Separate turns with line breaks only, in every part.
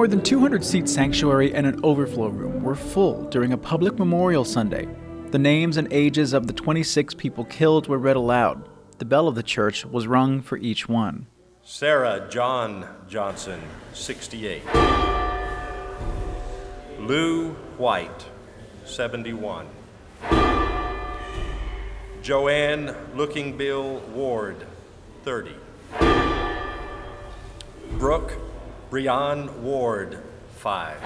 more than 200-seat sanctuary and an overflow room were full during a public memorial Sunday. The names and ages of the 26 people killed were read aloud. The bell of the church was rung for each one.
Sarah John Johnson, 68. Lou White, 71. Joanne Looking Bill Ward, 30. Brooke Breon Ward, 5.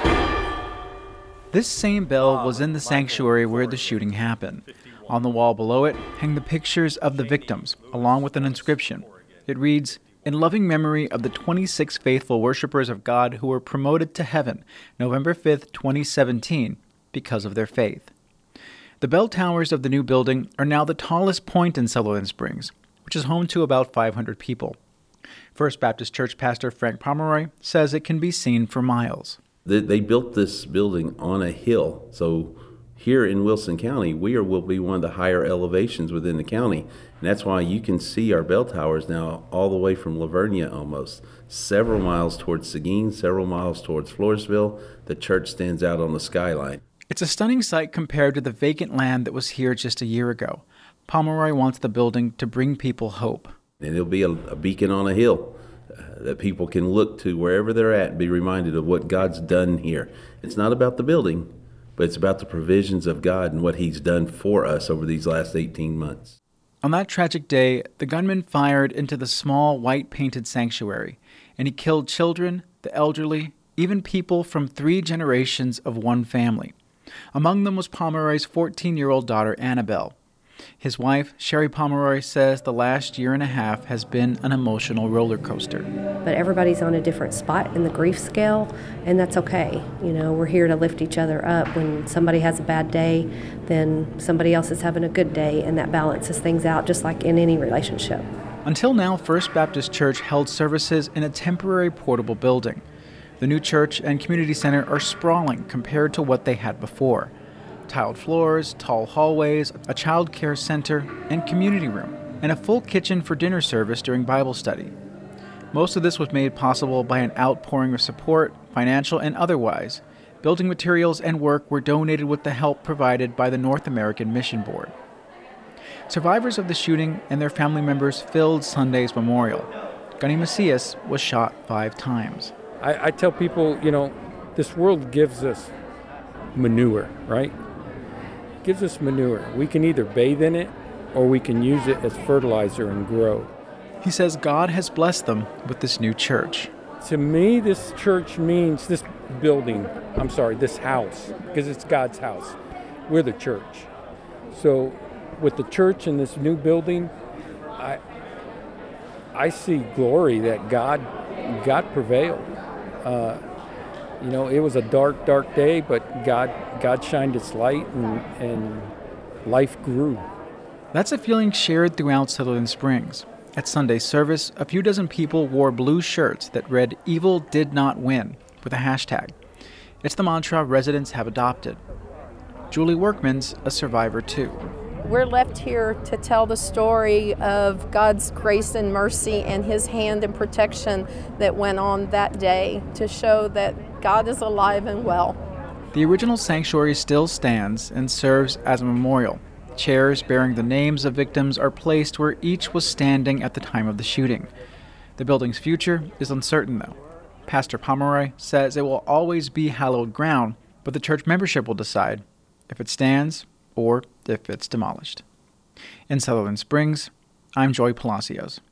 This same bell was in the sanctuary where the shooting happened. On the wall below it hang the pictures of the victims, along with an inscription. It reads, "In loving memory of the 26 faithful worshipers of God who were promoted to heaven, November 5th, 2017, because of their faith." The bell towers of the new building are now the tallest point in Sutherland Springs, which is home to about 500 people. First Baptist Church pastor Frank Pomeroy says it can be seen for miles.
They built this building on a hill, so here in Wilson County, will be one of the higher elevations within the county, and that's why you can see our bell towers now all the way from Lavernia almost, several miles towards Seguin, several miles towards Floresville. The church stands out on the skyline.
It's a stunning sight compared to the vacant land that was here just a year ago. Pomeroy wants the building to bring people hope.
And it'll be a beacon on a hill that people can look to wherever they're at and be reminded of what God's done here. It's not about the building, but it's about the provisions of God and what He's done for us over these last 18 months.
On that tragic day, the gunman fired into the small white-painted sanctuary, and he killed children, the elderly, even people from 3 generations of one family. Among them was Pomeroy's 14-year-old daughter, Annabelle. His wife, Sherry Pomeroy, says the last year and a half has been an emotional roller coaster.
But everybody's on a different spot in the grief scale, and that's okay. You know, we're here to lift each other up. When somebody has a bad day, then somebody else is having a good day, and that balances things out just like in any relationship.
Until now, First Baptist Church held services in a temporary portable building. The new church and community center are sprawling compared to what they had before. Tiled floors, tall hallways, a child care center, and community room, and a full kitchen for dinner service during Bible study. Most of this was made possible by an outpouring of support, financial and otherwise. Building materials and work were donated with the help provided by the North American Mission Board. Survivors of the shooting and their family members filled Sunday's memorial. Gunny Macias was shot 5 times.
I tell people, you know, this world gives us manure, right? Gives us manure. We can either bathe in it or we can use it as fertilizer and grow.
He says God has blessed them with this new church.
To me, this church means this house, because it's God's house. We're the church. So with the church and this new building, I see glory that God prevailed. You know, it was a dark, dark day, but God shined its light and life grew.
That's a feeling shared throughout Sutherland Springs. At Sunday's service, a few dozen people wore blue shirts that read "Evil did not win" with a hashtag. It's the mantra residents have adopted. Julie Workman's a survivor too.
We're left here to tell the story of God's grace and mercy and His hand and protection that went on that day to show that God is alive and well.
The original sanctuary still stands and serves as a memorial. Chairs bearing the names of victims are placed where each was standing at the time of the shooting. The building's future is uncertain, though. Pastor Pomeroy says it will always be hallowed ground, but the church membership will decide if it stands or if it's demolished. In Sutherland Springs, I'm Joy Palacios.